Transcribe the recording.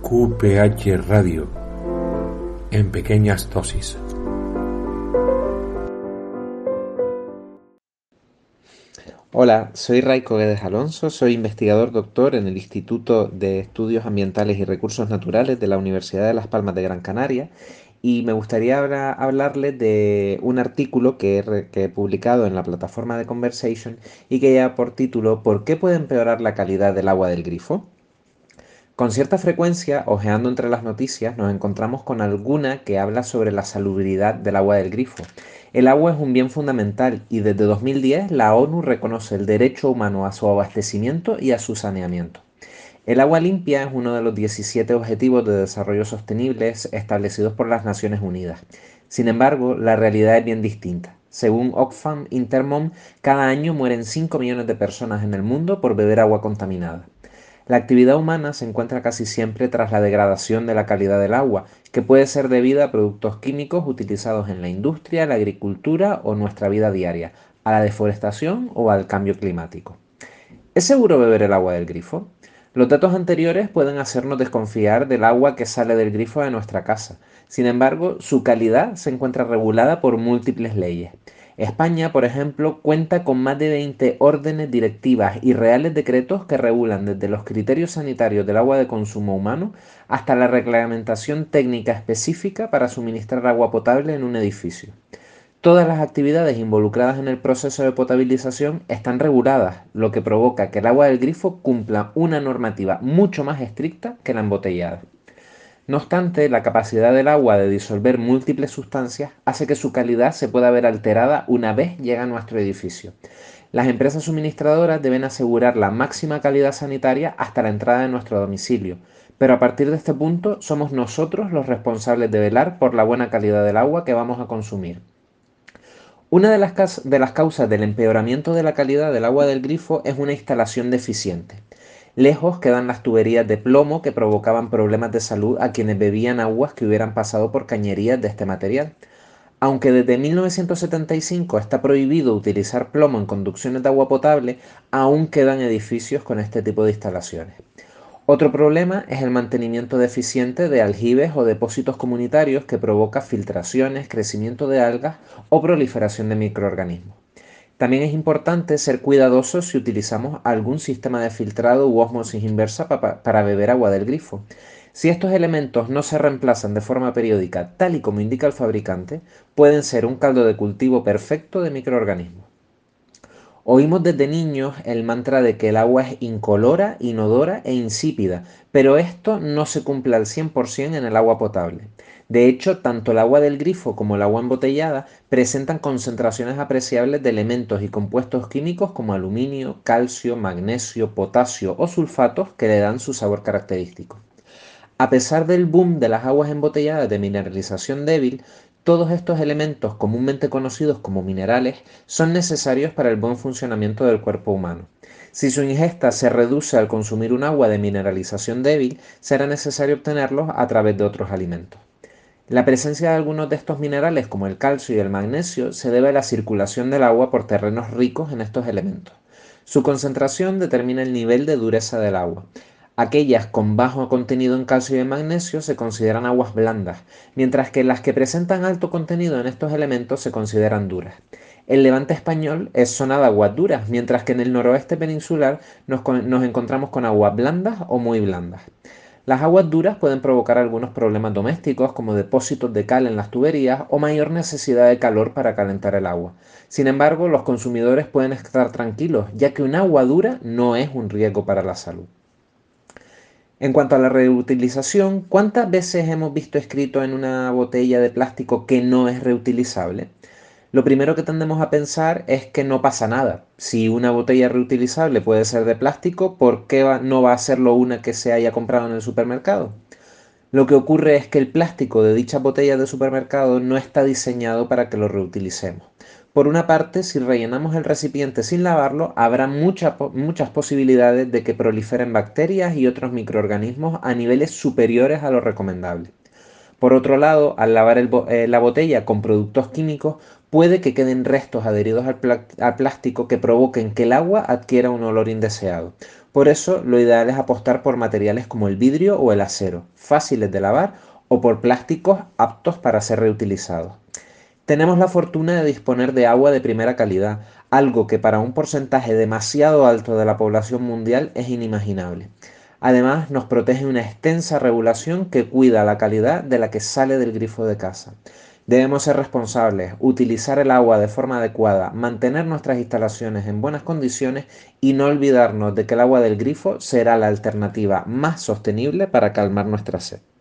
QPH Radio, en pequeñas dosis. Hola, soy Raico Guedes Alonso, soy investigador doctor en el Instituto de Estudios Ambientales y Recursos Naturales de la Universidad de Las Palmas de Gran Canaria y me gustaría ahora hablarles de un artículo que he publicado en la plataforma de Conversation y que lleva por título ¿Por qué puede empeorar la calidad del agua del grifo? Con cierta frecuencia, hojeando entre las noticias, nos encontramos con alguna que habla sobre la salubridad del agua del grifo. El agua es un bien fundamental y desde 2010 la ONU reconoce el derecho humano a su abastecimiento y a su saneamiento. El agua limpia es uno de los 17 Objetivos de Desarrollo Sostenibles establecidos por las Naciones Unidas. Sin embargo, la realidad es bien distinta. Según Oxfam Intermon, cada año mueren 5 millones de personas en el mundo por beber agua contaminada. La actividad humana se encuentra casi siempre tras la degradación de la calidad del agua, que puede ser debida a productos químicos utilizados en la industria, la agricultura o nuestra vida diaria, a la deforestación o al cambio climático. ¿Es seguro beber el agua del grifo? Los datos anteriores pueden hacernos desconfiar del agua que sale del grifo de nuestra casa. Sin embargo, su calidad se encuentra regulada por múltiples leyes. España, por ejemplo, cuenta con más de 20 órdenes directivas y reales decretos que regulan desde los criterios sanitarios del agua de consumo humano hasta la reglamentación técnica específica para suministrar agua potable en un edificio. Todas las actividades involucradas en el proceso de potabilización están reguladas, lo que provoca que el agua del grifo cumpla una normativa mucho más estricta que la embotellada. No obstante, la capacidad del agua de disolver múltiples sustancias hace que su calidad se pueda ver alterada una vez llega a nuestro edificio. Las empresas suministradoras deben asegurar la máxima calidad sanitaria hasta la entrada de nuestro domicilio, pero a partir de este punto somos nosotros los responsables de velar por la buena calidad del agua que vamos a consumir. Una de las causas del empeoramiento de la calidad del agua del grifo es una instalación deficiente. Lejos quedan las tuberías de plomo que provocaban problemas de salud a quienes bebían aguas que hubieran pasado por cañerías de este material. Aunque desde 1975 está prohibido utilizar plomo en conducciones de agua potable, aún quedan edificios con este tipo de instalaciones. Otro problema es el mantenimiento deficiente de aljibes o depósitos comunitarios que provoca filtraciones, crecimiento de algas o proliferación de microorganismos. También es importante ser cuidadosos si utilizamos algún sistema de filtrado u ósmosis inversa para beber agua del grifo. Si estos elementos no se reemplazan de forma periódica, tal y como indica el fabricante, pueden ser un caldo de cultivo perfecto de microorganismos. Oímos desde niños el mantra de que el agua es incolora, inodora e insípida, pero esto no se cumple al 100% en el agua potable. De hecho, tanto el agua del grifo como el agua embotellada presentan concentraciones apreciables de elementos y compuestos químicos como aluminio, calcio, magnesio, potasio o sulfatos que le dan su sabor característico. A pesar del boom de las aguas embotelladas de mineralización débil, todos estos elementos comúnmente conocidos como minerales son necesarios para el buen funcionamiento del cuerpo humano. Si su ingesta se reduce al consumir un agua de mineralización débil, será necesario obtenerlos a través de otros alimentos. La presencia de algunos de estos minerales, como el calcio y el magnesio, se debe a la circulación del agua por terrenos ricos en estos elementos. Su concentración determina el nivel de dureza del agua. Aquellas con bajo contenido en calcio y en magnesio se consideran aguas blandas, mientras que las que presentan alto contenido en estos elementos se consideran duras. El levante español es zona de aguas duras, mientras que en el noroeste peninsular nos encontramos con aguas blandas o muy blandas. Las aguas duras pueden provocar algunos problemas domésticos como depósitos de cal en las tuberías o mayor necesidad de calor para calentar el agua. Sin embargo, los consumidores pueden estar tranquilos, ya que un agua dura no es un riesgo para la salud. En cuanto a la reutilización, ¿cuántas veces hemos visto escrito en una botella de plástico que no es reutilizable? Lo primero que tendemos a pensar es que no pasa nada. Si una botella reutilizable puede ser de plástico, ¿por qué no va a serlo una que se haya comprado en el supermercado? Lo que ocurre es que el plástico de dichas botellas de supermercado no está diseñado para que lo reutilicemos. Por una parte, si rellenamos el recipiente sin lavarlo, habrá muchas posibilidades de que proliferen bacterias y otros microorganismos a niveles superiores a lo recomendable. Por otro lado, al lavar la botella con productos químicos, puede que queden restos adheridos al plástico que provoquen que el agua adquiera un olor indeseado. Por eso, lo ideal es apostar por materiales como el vidrio o el acero, fáciles de lavar, o por plásticos aptos para ser reutilizados. Tenemos la fortuna de disponer de agua de primera calidad, algo que para un porcentaje demasiado alto de la población mundial es inimaginable. Además, nos protege una extensa regulación que cuida la calidad de la que sale del grifo de casa. Debemos ser responsables, utilizar el agua de forma adecuada, mantener nuestras instalaciones en buenas condiciones y no olvidarnos de que el agua del grifo será la alternativa más sostenible para calmar nuestra sed.